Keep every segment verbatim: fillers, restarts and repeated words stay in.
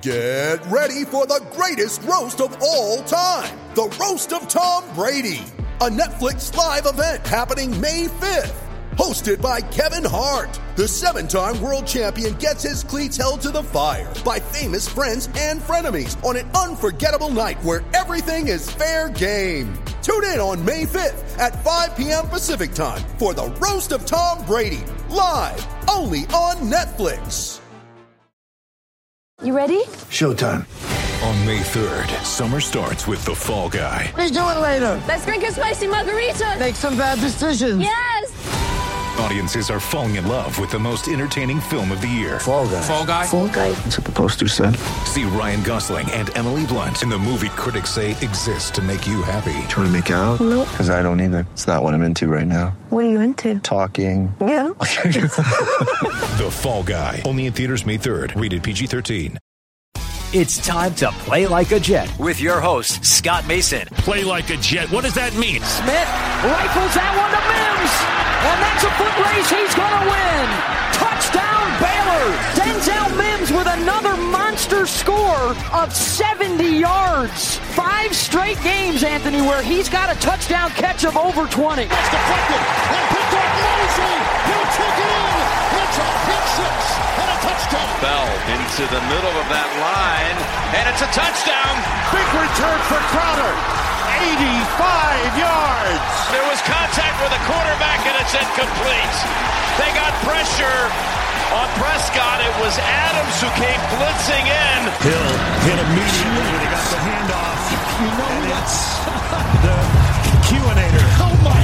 Get ready for the greatest roast of all time, the Roast of Tom Brady, a Netflix live event happening May fifth. Hosted by Kevin Hart, the seven-time world champion gets his cleats held to the fire by famous friends and frenemies on an unforgettable night where everything is fair game. Tune in on May fifth at five p.m. Pacific time for the Roast of Tom Brady, live only on Netflix. You ready? Showtime. On May third, summer starts with The Fall Guy. Let's do it later. Let's drink a spicy margarita. Make some bad decisions. Yes. Audiences are falling in love with the most entertaining film of the year. Fall Guy. Fall Guy? Fall Guy. That's what the poster said. See Ryan Gosling and Emily Blunt in the movie critics say exists to make you happy. Trying to make it out? Nope. Because I don't either. It's not what I'm into right now. What are you into? Talking. Yeah. The Fall Guy. Only in theaters May third. Rated P G thirteen. It's time to play like a Jet with your host, Scott Mason. Play like a Jet. What does that mean? Smith rifles that one to Mims. And that's a foot race he's going to win. Touchdown Baylor. Denzel Mims with another monster score of seventy yards. Five straight games, Anthony, where he's got a touchdown catch of over twenty. That's deflected and picked up Mosley. He'll take it in. It's a pick six and a touchdown. Bell into the middle of that line, and it's a touchdown. Big return for Crowder. eighty-five yards. There was contact with the quarterback, and it's incomplete. They got pressure on Prescott. It was Adams who came blitzing in. Hill hit immediately when he got the handoff. You know and that's the Q-inator. Oh my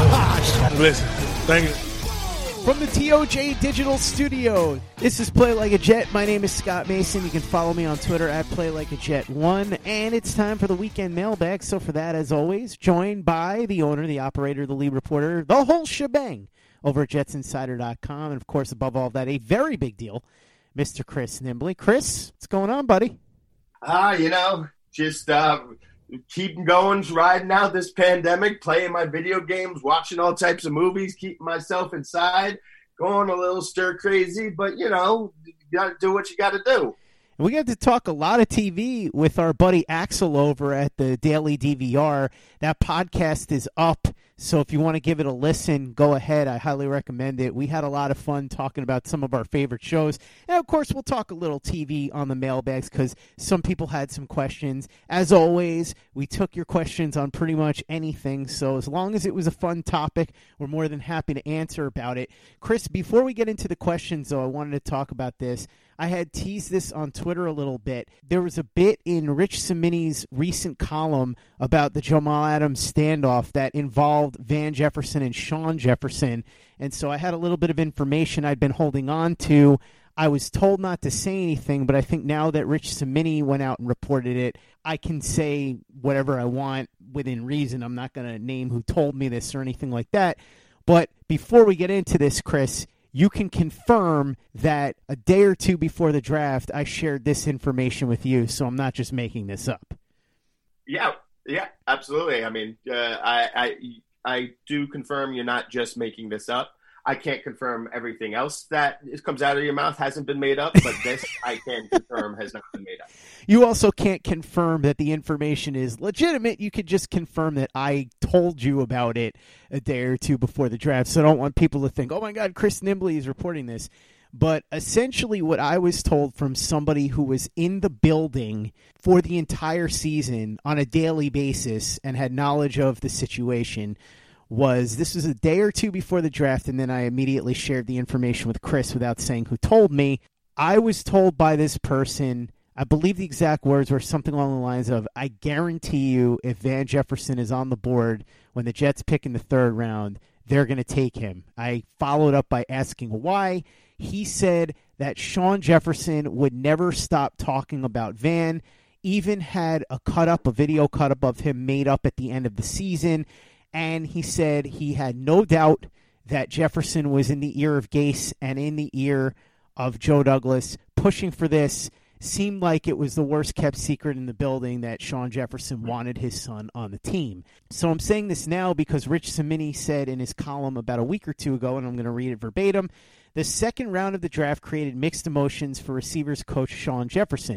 gosh. Listen, thank you. From the T O J Digital Studio, this is Play Like a Jet. My name is Scott Mason. You can follow me on Twitter at Play Like a Jet one. And it's time for the weekend mailbag. So for that, as always, joined by the owner, the operator, the lead reporter, the whole shebang over at Jets Insider dot com. And, of course, above all of that, a very big deal, Mister Chris Nimbley. Chris, what's going on, buddy? Ah, uh, you know, just uh, keeping going, riding out this pandemic, playing my video games, watching all types of movies, keeping myself inside, going a little stir crazy, but, you know, you got to do what you got to do. We got to talk a lot of T V with our buddy Axel over at the Daily D V R. That podcast is up, so if you want to give it a listen, go ahead. I highly recommend it. We had a lot of fun talking about some of our favorite shows. And, of course, we'll talk a little T V on the mailbags because some people had some questions. As always, we took your questions on pretty much anything, so as long as it was a fun topic, we're more than happy to answer about it. Chris, before we get into the questions, though, I wanted to talk about this. I had teased this on Twitter a little bit. There was a bit in Rich Cimini's recent column about the Jamal Adams standoff that involved Van Jefferson and Sean Jefferson. And so I had a little bit of information I'd been holding on to. I was told not to say anything, but I think now that Rich Cimini went out and reported it, I can say whatever I want within reason. I'm not going to name who told me this or anything like that. But before we get into this, Chris, you can confirm that a day or two before the draft, I shared this information with you, so I'm not just making this up. Yeah, yeah, absolutely. I mean, uh, I, I, I do confirm you're not just making this up. I can't confirm everything else that comes out of your mouth hasn't been made up, but this I can confirm has not been made up. You also can't confirm that the information is legitimate. You could just confirm that I told you about it a day or two before the draft. So I don't want people to think, oh, my God, Chris Nimbley is reporting this. But essentially what I was told from somebody who was in the building for the entire season on a daily basis and had knowledge of the situation was this was a day or two before the draft, and then I immediately shared the information with Chris without saying who told me. I was told by this person, I believe the exact words were something along the lines of, I guarantee you if Van Jefferson is on the board when the Jets pick in the third round, they're going to take him. I followed up by asking why. He said that Sean Jefferson would never stop talking about Van, even had a cut-up, a video cut-up of him made up at the end of the season. And he said he had no doubt that Jefferson was in the ear of Gase and in the ear of Joe Douglas pushing for this. Seemed like it was the worst-kept secret in the building that Sean Jefferson wanted his son on the team. So I'm saying this now because Rich Cimini said in his column about a week or two ago, and I'm going to read it verbatim, the second round of the draft created mixed emotions for receivers coach Sean Jefferson.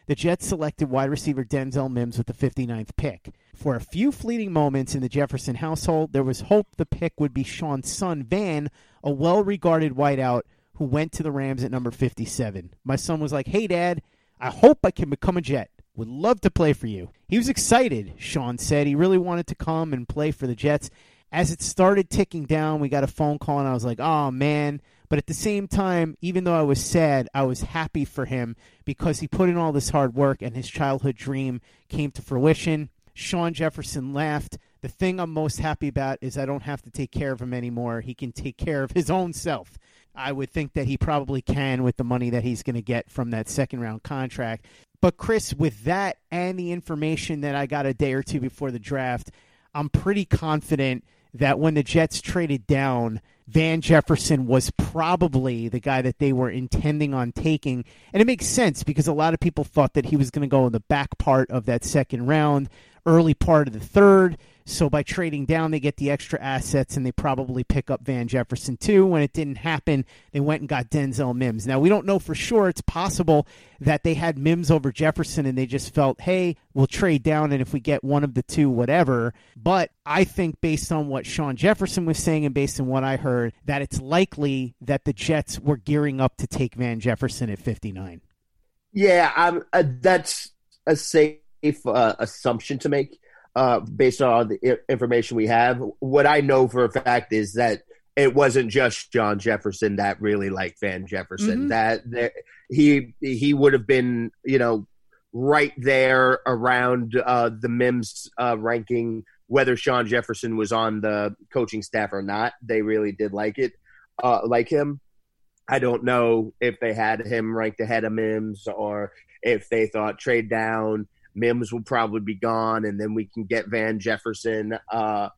the Jets selected wide receiver Denzel Mims with the fifty-ninth pick. For a few fleeting moments in the Jefferson household, there was hope the pick would be Sean's son, Van, a well-regarded wideout who went to the Rams at number fifty-seven. My son was like, hey, Dad, I hope I can become a Jet. Would love to play for you. He was excited, Sean said. He really wanted to come and play for the Jets. As it started ticking down, we got a phone call, and I was like, oh, man. But at the same time, even though I was sad, I was happy for him because he put in all this hard work and his childhood dream came to fruition. Sean Jefferson laughed. The thing I'm most happy about is I don't have to take care of him anymore. He can take care of his own self. I would think that he probably can with the money that he's going to get from that second-round contract. But, Chris, with that and the information that I got a day or two before the draft, I'm pretty confident that when the Jets traded down, Van Jefferson was probably the guy that they were intending on taking. And it makes sense because a lot of people thought that he was going to go in the back part of that second round, early part of the third. So by trading down, they get the extra assets, and they probably pick up Van Jefferson too. When it didn't happen, they went and got Denzel Mims. Now, we don't know for sure. It's possible that they had Mims over Jefferson, and they just felt, hey, we'll trade down, and if we get one of the two, whatever. But I think based on what Sean Jefferson was saying and based on what I heard, that it's likely that the Jets were gearing up to take Van Jefferson at fifty-nine. Yeah, I'm, uh, that's a safe uh, assumption to make. Uh, based on all the information we have. What I know for a fact is that it wasn't just John Jefferson that really liked Van Jefferson. Mm-hmm. That, that he he would have been, you know, right there around uh, the Mims uh, ranking, whether Sean Jefferson was on the coaching staff or not. They really did like it, uh, like him. I don't know if they had him ranked ahead of Mims or if they thought trade down, Mims will probably be gone, and then we can get Van Jefferson. Uh,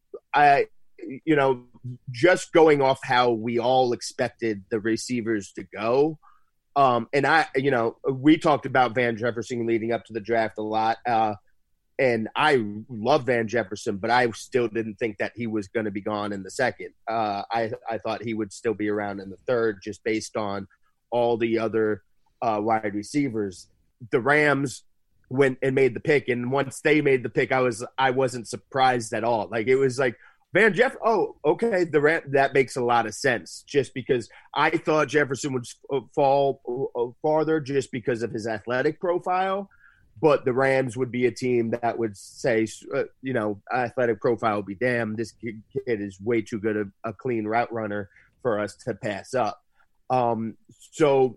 I, you know, just going off how we all expected the receivers to go. Um, and I, you know, we talked about Van Jefferson leading up to the draft a lot. Uh, and I love Van Jefferson, but I still didn't think that he was going to be gone in the second. Uh, I, I thought he would still be around in the third, just based on all the other uh, wide receivers. The Rams went and made the pick, and once they made the pick, I was I wasn't surprised at all. Like, it was like Van Jeff. Oh, okay, the Ram, that makes a lot of sense. Just because I thought Jefferson would fall farther, just because of his athletic profile, but the Rams would be a team that would say, uh, you know, athletic profile would be damn. This kid is way too good a, a clean route runner for us to pass up. Um, so,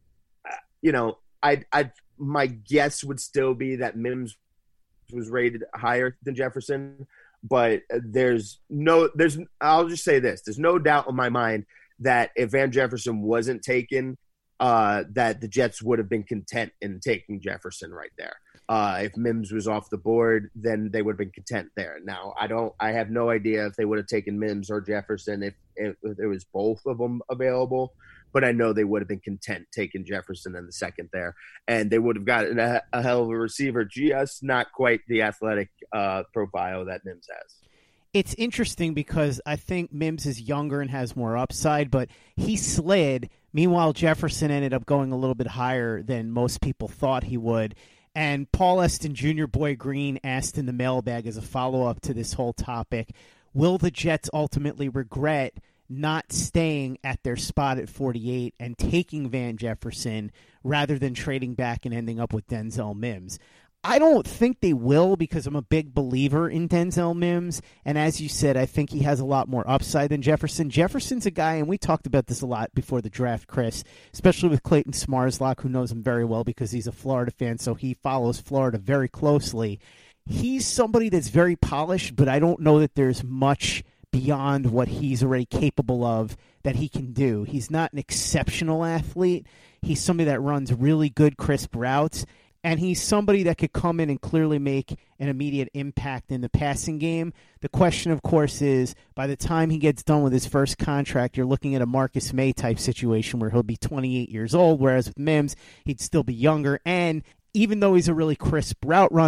you know, I I. My guess would still be that Mims was rated higher than Jefferson, but there's no, there's, I'll just say this. There's no doubt in my mind that if Van Jefferson wasn't taken, uh, that the Jets would have been content in taking Jefferson right there. Uh, if Mims was off the board, then they would have been content there. Now, I don't, I have no idea if they would have taken Mims or Jefferson if, if, if there was both of them available. But I know they would have been content taking Jefferson in the second there. And they would have gotten a, a hell of a receiver, just not quite the athletic uh, profile that Mims has. It's interesting because I think Mims is younger and has more upside, but he slid. Meanwhile, Jefferson ended up going a little bit higher than most people thought he would. And Paul Eston Junior Boy Green asked in the mailbag as a follow-up to this whole topic, will the Jets ultimately regret not staying at their spot at forty-eight and taking Van Jefferson rather than trading back and ending up with Denzel Mims? I don't think they will, because I'm a big believer in Denzel Mims. And as you said, I think he has a lot more upside than Jefferson. Jefferson's a guy, and we talked about this a lot before the draft, Chris, especially with Clayton Smarslock, who knows him very well because he's a Florida fan, so he follows Florida very closely. He's somebody that's very polished, but I don't know that there's much beyond what he's already capable of that he can do. He's not an exceptional athlete. He's somebody that runs really good, crisp routes, and he's somebody that could come in and clearly make an immediate impact in the passing game. The question, of course, is by the time he gets done with his first contract, you're looking at a Marcus May type situation where he'll be twenty-eight years old, whereas with Mims, he'd still be younger. And even though he's a really crisp route runner,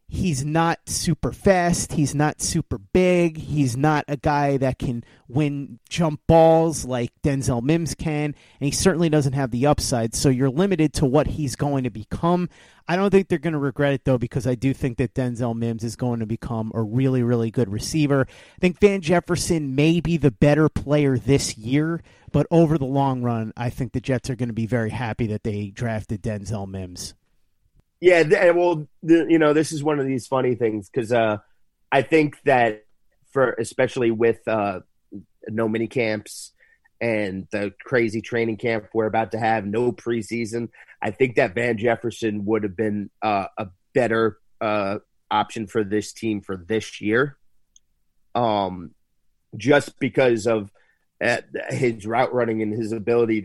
he's not super fast. He's not super big. He's not a guy that can win jump balls like Denzel Mims can, and he certainly doesn't have the upside, so you're limited to what he's going to become. I don't think they're going to regret it, though, because I do think that Denzel Mims is going to become a really, really good receiver. I think Van Jefferson may be the better player this year, but over the long run, I think the Jets are going to be very happy that they drafted Denzel Mims. Yeah, well, you know, this is one of these funny things because uh, I think that for especially with uh, no mini camps and the crazy training camp we're about to have, no preseason, I think that Van Jefferson would have been uh, a better uh, option for this team for this year, um, just because of uh, his route running and his ability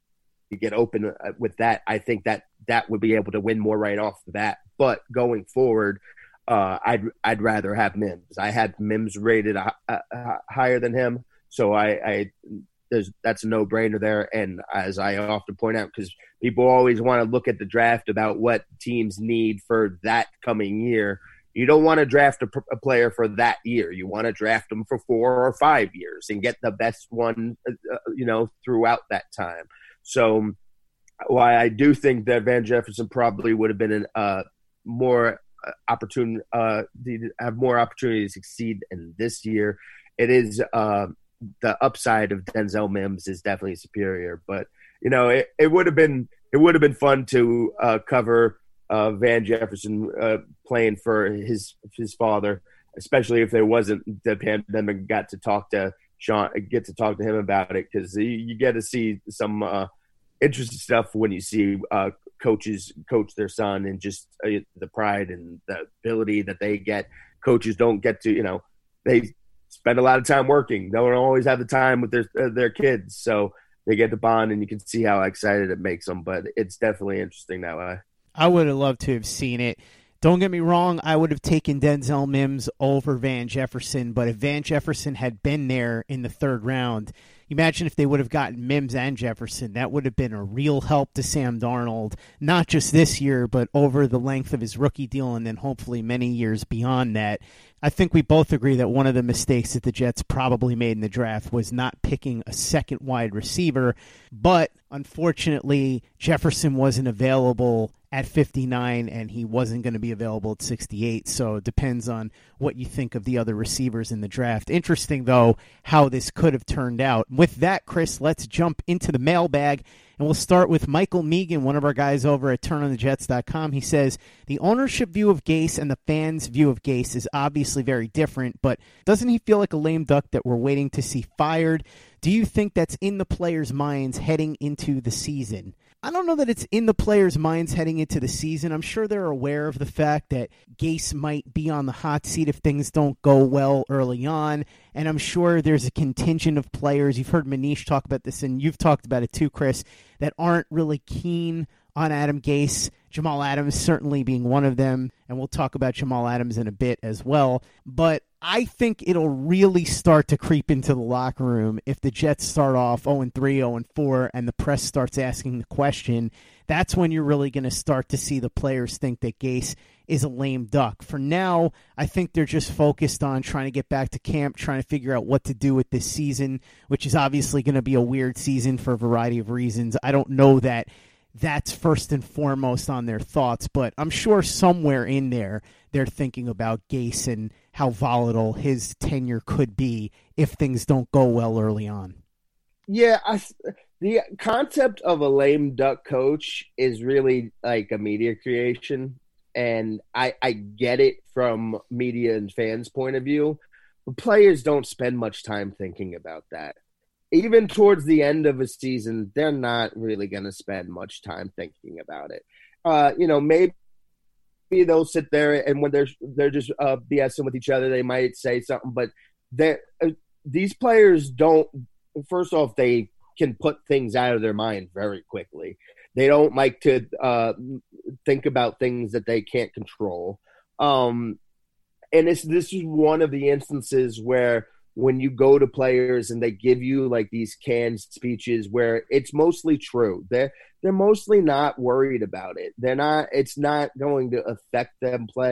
to get open with that. I think that that would be able to win more right off the bat. But going forward, uh, I'd I'd rather have Mims. I had Mims rated uh, uh, higher than him, so I, I there's that's a no brainer there. And as I often point out, because people always want to look at the draft about what teams need for that coming year. You don't want to draft a, a player for that year. You want to draft them for four or five years and get the best one, uh, you know, throughout that time. So, why I do think that Van Jefferson probably would have been an uh, more opportune, uh, have more opportunity to succeed in this year. It is uh, the upside of Denzel Mims is definitely superior, but you know, it, it would have been it would have been fun to uh, cover uh, Van Jefferson uh, playing for his his father, especially if there wasn't the pandemic. Got to talk to Sean, get to talk to him about it because you, you get to see some uh, interesting stuff when you see uh, coaches coach their son and just uh, the pride and the ability that they get. Coaches don't get to, you know, they spend a lot of time working. They don't always have the time with their uh, their kids, so they get to bond, and you can see how excited it makes them. But it's definitely interesting that way. I would have loved to have seen it. Don't get me wrong, I would have taken Denzel Mims over Van Jefferson, but if Van Jefferson had been there in the third round, imagine if they would have gotten Mims and Jefferson. That would have been a real help to Sam Darnold, not just this year, but over the length of his rookie deal and then hopefully many years beyond that. I think we both agree that one of the mistakes that the Jets probably made in the draft was not picking a second wide receiver, but unfortunately Jefferson wasn't available at fifty-nine, and he wasn't going to be available at sixty-eight, so it depends on what you think of the other receivers in the draft. Interesting, though, how this could have turned out. With that, Chris, let's jump into the mailbag, and we'll start with Michael Megan, one of our guys over at turn on the jets dot com. He says, the ownership view of Gase and the fans' view of Gase is obviously very different, but doesn't he feel like a lame duck that we're waiting to see fired? Do you think that's in the players' minds heading into the season? I don't know that it's in the players' minds heading into the season. I'm sure they're aware of the fact that Gase might be on the hot seat if things don't go well early on, and I'm sure there's a contingent of players. You've heard Manish talk about this, and you've talked about it too, Chris, that aren't really keen on Adam Gase. Jamal Adams certainly being one of them, and we'll talk about Jamal Adams in a bit as well. But I think it'll really start to creep into the locker room if the Jets start off oh and three, oh and four, and the press starts asking the question. That's when you're really going to start to see the players think that Gase is a lame duck. For now, I think they're just focused on trying to get back to camp, trying to figure out what to do with this season, which is obviously going to be a weird season for a variety of reasons. I don't know that that's first and foremost on their thoughts, but I'm sure somewhere in there they're thinking about Gase and how volatile his tenure could be if things don't go well early on. Yeah, I, the concept of a lame duck coach is really like a media creation, and I, I get it from media and fans' point of view, but players don't spend much time thinking about that. Even towards the end of a season, they're not really going to spend much time thinking about it. Uh, you know, maybe they'll sit there and when they're they're just uh, BSing with each other, they might say something. But they uh, these players don't. First off, they can put things out of their mind very quickly. They don't like to uh, think about things that they can't control. Um, and it's, this is one of the instances where when you go to players and they give you like these canned speeches where it's mostly true. They're, they're mostly not worried about it. They're not, it's not going to affect them play.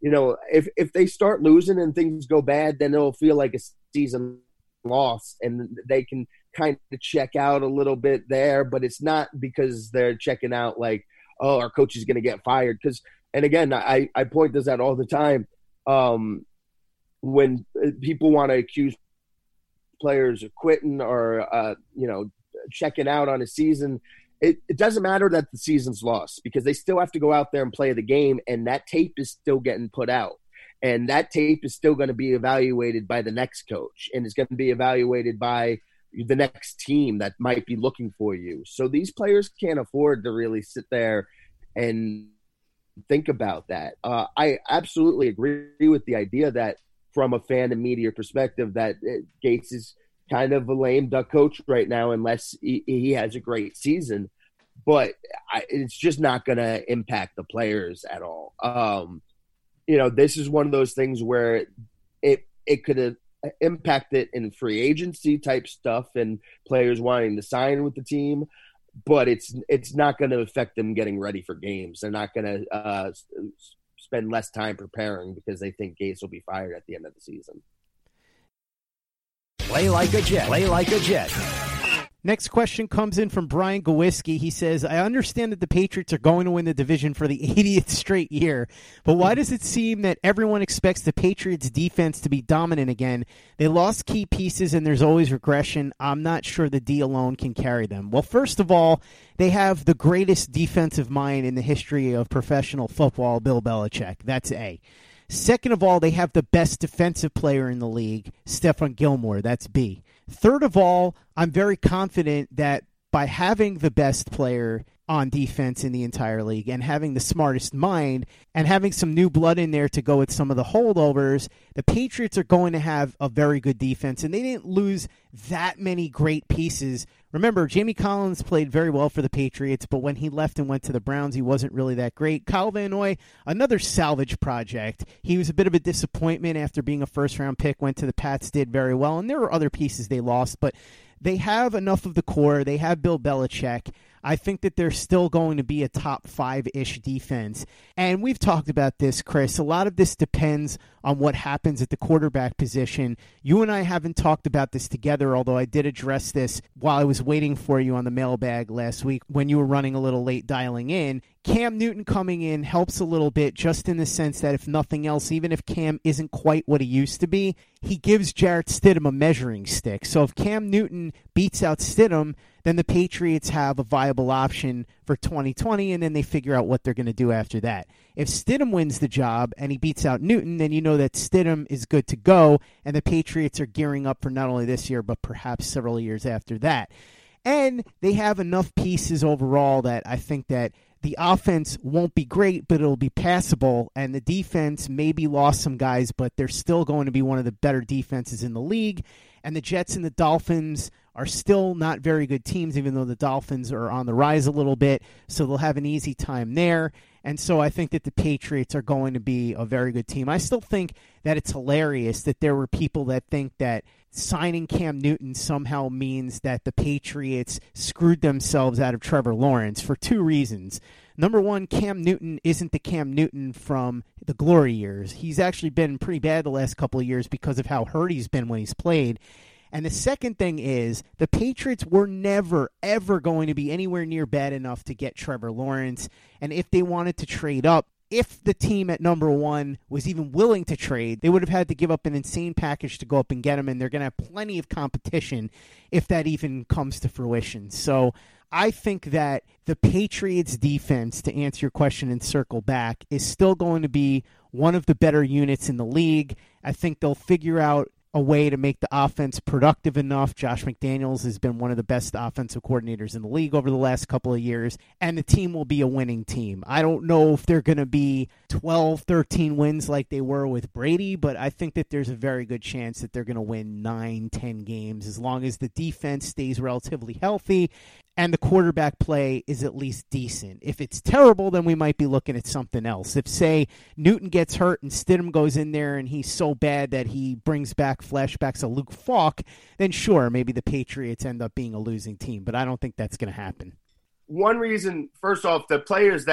you know, if, if they start losing and things go bad, then it'll feel like a season lost, and they can kind of check out a little bit there, but it's not because they're checking out like, oh, our coach is going to get fired. Because, and again, I, I point this out all the time. Um, when people want to accuse players of quitting or, uh, you know, checking out on a season, it, it doesn't matter that the season's lost, because they still have to go out there and play the game, and that tape is still getting put out. And that tape is still going to be evaluated by the next coach, and it's going to be evaluated by the next team that might be looking for you. So these players can't afford to really sit there and think about that. Uh, I absolutely agree with the idea that from a fan and media perspective that Gates is kind of a lame duck coach right now unless he, he has a great season. But I, it's just not going to impact the players at all. Um, you know, this is one of those things where it it could have impacted in free agency type stuff and players wanting to sign with the team, but it's it's not going to affect them getting ready for games. They're not going to uh, spend less time preparing because they think Gates will be fired at the end of the season. Play like a Jet. Play like a Jet. Next question comes in from Brian Gowiski. He says, I understand that the Patriots are going to win the division for the eightieth straight year, but why does it seem that everyone expects the Patriots defense to be dominant again? They lost key pieces and there's always regression. I'm not sure the D alone can carry them. Well, first of all, they have the greatest defensive mind in the history of professional football, Bill Belichick. That's A. Second of all, they have the best defensive player in the league, Stephon Gilmore. That's B. Third of all, I'm very confident that by having the best player on defense in the entire league and having the smartest mind and having some new blood in there to go with some of the holdovers, the Patriots are going to have a very good defense, and they didn't lose that many great pieces. Remember, Jamie Collins played very well for the Patriots, but when he left and went to the Browns, he wasn't really that great. Kyle Van Noy, another salvage project. He was a bit of a disappointment after being a first-round pick, went to the Pats, did very well, and there were other pieces they lost, but they have enough of the core. They have Bill Belichick. I think that they're still going to be a top five-ish defense. And we've talked about this, Chris. A lot of this depends on what happens at the quarterback position. You and I haven't talked about this together, although I did address this while I was waiting for you on the mailbag last week when you were running a little late dialing in. Cam Newton coming in helps a little bit, just in the sense that if nothing else, even if Cam isn't quite what he used to be, he gives Jarrett Stidham a measuring stick. So if Cam Newton beats out Stidham, then the Patriots have a viable option for twenty twenty, and then they figure out what they're going to do after that. If Stidham wins the job and he beats out Newton, then you know that Stidham is good to go, and the Patriots are gearing up for not only this year, but perhaps several years after that. And they have enough pieces overall that I think that the offense won't be great, but it'll be passable, and the defense maybe lost some guys, but they're still going to be one of the better defenses in the league. And the Jets and the Dolphins are still not very good teams, even though the Dolphins are on the rise a little bit, so they'll have an easy time there. And so I think that the Patriots are going to be a very good team. I still think that it's hilarious that there were people that think that signing Cam Newton somehow means that the Patriots screwed themselves out of Trevor Lawrence for two reasons. Number one, Cam Newton isn't the Cam Newton from the glory years. He's actually been pretty bad the last couple of years because of how hurt he's been when he's played. And the second thing is the Patriots were never, ever going to be anywhere near bad enough to get Trevor Lawrence. And if they wanted to trade up, if the team at number one was even willing to trade, they would have had to give up an insane package to go up and get him, and they're going to have plenty of competition if that even comes to fruition. So I think that the Patriots' defense, to answer your question and circle back, is still going to be one of the better units in the league. I think they'll figure out a way to make the offense productive enough. Josh McDaniels has been one of the best offensive coordinators in the league over the last couple of years, and the team will be a winning team. I don't know if they're going to be twelve, thirteen wins like they were with Brady, but I think that there's a very good chance that they're going to win nine, ten games as long as the defense stays relatively healthy and the quarterback play is at least decent. If it's terrible, then we might be looking at something else. If, say, Newton gets hurt and Stidham goes in there and he's so bad that he brings back flashbacks of Luke Falk, then sure, maybe the Patriots end up being a losing team. But I don't think that's going to happen. One reason, first off, the players that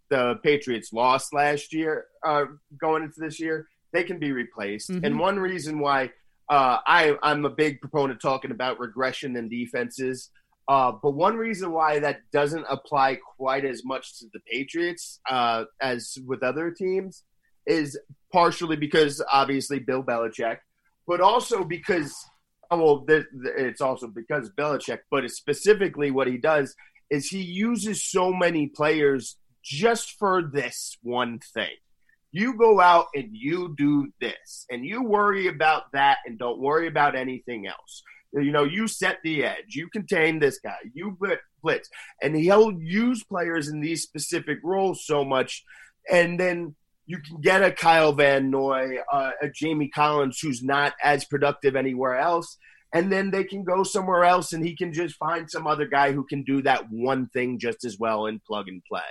the Patriots lost last year, uh, going into this year, they can be replaced. Mm-hmm. And one reason why uh, I, I'm a big proponent talking about regression in defenses, uh, but one reason why that doesn't apply quite as much to the Patriots uh, as with other teams is partially because, obviously, Bill Belichick, but also because – well, it's also because Belichick, but it's specifically what he does is he uses so many players just for this one thing. You go out and you do this, and you worry about that and don't worry about anything else. You know, you set the edge. You contain this guy. You blitz. And he'll use players in these specific roles so much, and then you can get a Kyle Van Noy, uh, a Jamie Collins who's not as productive anywhere else, and then they can go somewhere else and he can just find some other guy who can do that one thing just as well and plug and play.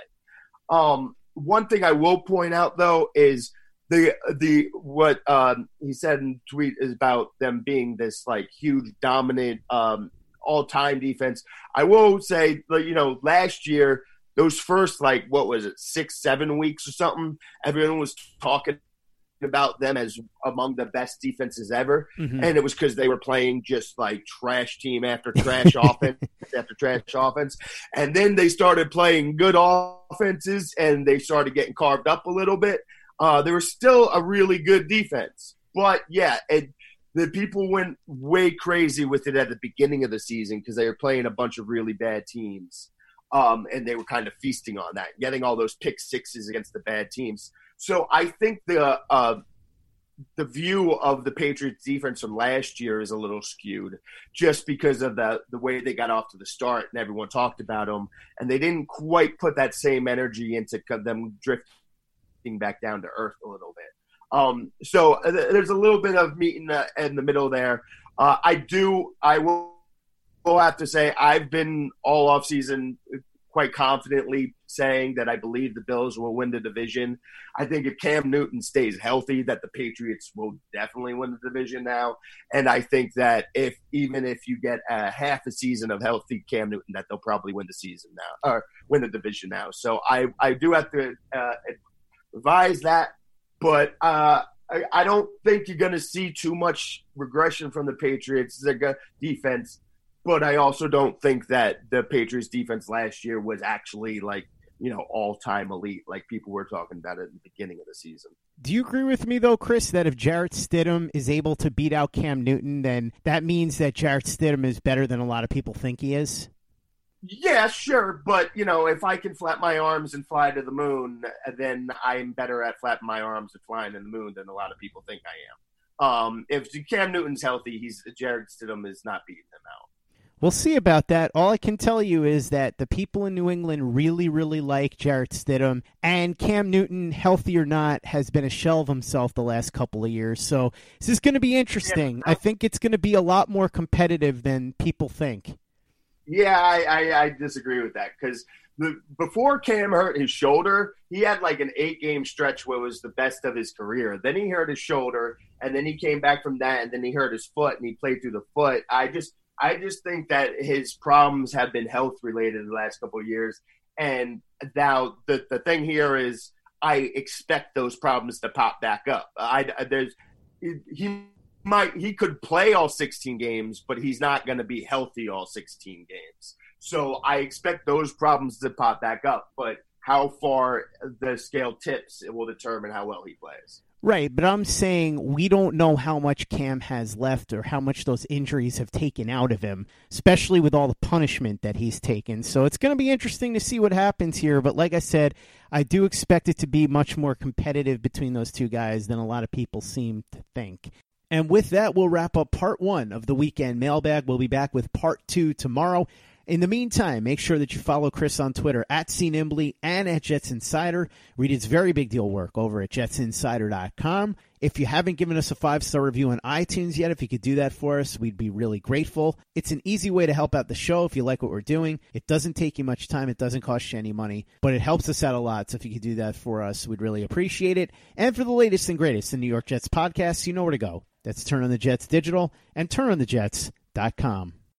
Um, one thing I will point out, though, is the the what um, he said in the tweet is about them being this, like, huge, dominant, um, all-time defense. I will say, you know, last year – those first, like, what was it, six, seven weeks or something, everyone was talking about them as among the best defenses ever. Mm-hmm. And it was because they were playing just, like, trash team after trash offense after trash offense. And then they started playing good offenses, and they started getting carved up a little bit. Uh, there was still a really good defense. But, yeah, it, the people went way crazy with it at the beginning of the season because they were playing a bunch of really bad teams. Um, and they were kind of feasting on that, getting all those pick sixes against the bad teams. So I think the uh, the view of the Patriots defense from last year is a little skewed just because of the, the way they got off to the start and everyone talked about them. And they didn't quite put that same energy into them drifting back down to earth a little bit. Um, so uh, there's a little bit of meat in the, in the middle there. Uh, I do – I will – I'll have to say I've been all offseason quite confidently saying that I believe the Bills will win the division. I think if Cam Newton stays healthy, that the Patriots will definitely win the division now. And I think that if even if you get a half a season of healthy Cam Newton, that they'll probably win the season now or win the division now. So I, I do have to uh, revise that, but uh, I, I don't think you're going to see too much regression from the Patriots defense. But I also don't think that the Patriots defense last year was actually, like, you know, all-time elite like people were talking about at the beginning of the season. Do you agree with me, though, Chris, that if Jarrett Stidham is able to beat out Cam Newton, then that means that Jarrett Stidham is better than a lot of people think he is? Yeah, sure. But, you know, if I can flap my arms and fly to the moon, then I'm better at flapping my arms and flying to the moon than a lot of people think I am. Um, if Cam Newton's healthy, he's Jarrett Stidham is not beating him out. We'll see about that. All I can tell you is that the people in New England really, really like Jarrett Stidham, and Cam Newton, healthy or not, has been a shell of himself the last couple of years. So this is going to be interesting. Yeah. I think it's going to be a lot more competitive than people think. Yeah, I, I, I disagree with that because before Cam hurt his shoulder, he had like an eight-game stretch where it was the best of his career. Then he hurt his shoulder, and then he came back from that, and then he hurt his foot, and he played through the foot. I just – I just think that his problems have been health-related the last couple of years. And now the, the thing here is I expect those problems to pop back up. I, there's he might he could play all sixteen games, but he's not going to be healthy all sixteen games. So I expect those problems to pop back up. But how far the scale tips, it will determine how well he plays. Right, but I'm saying we don't know how much Cam has left or how much those injuries have taken out of him, especially with all the punishment that he's taken. So it's going to be interesting to see what happens here. But like I said, I do expect it to be much more competitive between those two guys than a lot of people seem to think. And with that, we'll wrap up part one of the weekend mailbag. We'll be back with part two tomorrow. In the meantime, make sure that you follow Chris on Twitter at C Nimbley and at Jets Insider. Read his very big deal work over at jets insider dot com. If you haven't given us a five-star review on iTunes yet, if you could do that for us, we'd be really grateful. It's an easy way to help out the show if you like what we're doing. It doesn't take you much time. It doesn't cost you any money, but it helps us out a lot. So if you could do that for us, we'd really appreciate it. And for the latest and greatest in New York Jets podcasts, you know where to go. That's Turn on the Jets Digital and turn on the jets dot com.